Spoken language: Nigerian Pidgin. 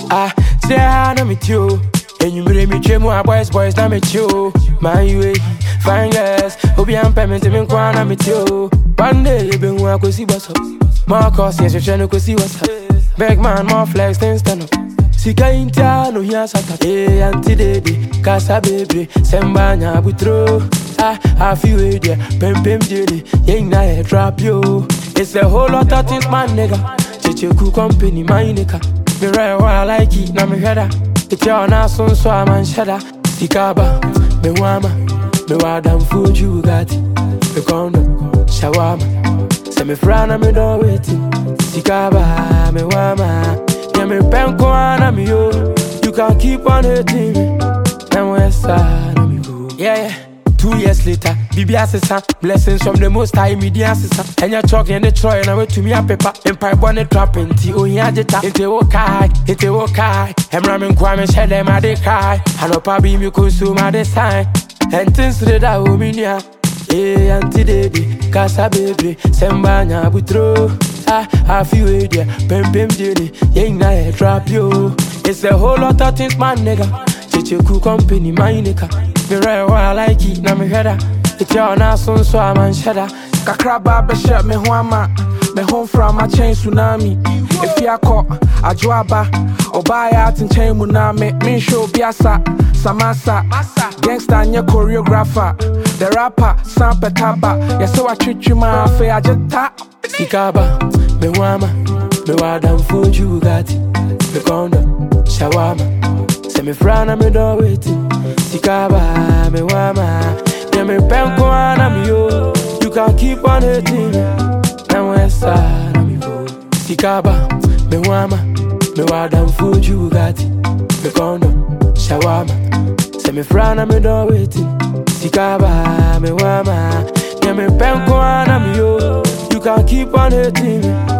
Ah, say I know me too. And you bring me dream more boys, now me too. My way, fine girls, hope I'm payment to me, Kwana me too. One day you been walk go see what's up. More cost, yes, you're trying to go see what's up. Big man, more flex, then stand up. Sika inta no hiya sata. Eh, anti dedi, kasa baby, sembanya butro. Ah, I feel it, yeah, pem daily. Yang na head drop yo. It's a whole lot of things, man, nigga. Chiche cool company, my nigga. Me right where I like it, na me header. It's your nason, so I'm on shada. Sikaba, me wama, me wadam food you got. Me condo, shawama. Se me frana me don't waiting. Sikaba, me wama. Yeah, me penko ana me yo. You can keep on hating me. Then west side of me go. Yeah. 2 years later, Bibi assistant, blessings from the most high media assistant. And you're talking in the Troy, and I went to me a paper, Empire Bonnet Trap, and T.O. Yajita, into Wokai, and Ramin Kwame shed them at the cry. And up a beam you consume at the sign. And things that I will mean ya. Eh, anti dedi, kasa baby, sembanya butro. Ah, I feel it, yeah, pem daily. Yang na head drop yo. It's a whole lot of things, man, nigga. Chiche cool company, my nigga. Me right where I like it, na me header. It's your nason, so I'm on shada. Kakraba be shirt me huama. Me home from my chain tsunami. If ya caught a joaba or buy out in chain muname. Me show biasa, samasa. Gangsta nye choreographer. The rapper, Sam Petaba. Yes, so I treat you my fair jetta. Sikaba, me wama. Me wadam food you got. Me condo, shawama. Se me frana me don't waiting. Sikaba, me wama. Yeah, me penko ana me yo. You can keep on hating me. Then west side of me go. Sikaba, me wama. Me wadam food you got. Me condo, shawama. Se me frana me don't waiting. Sikaba, me wama. Yeah, me penko ana me yo. You can keep on hating me.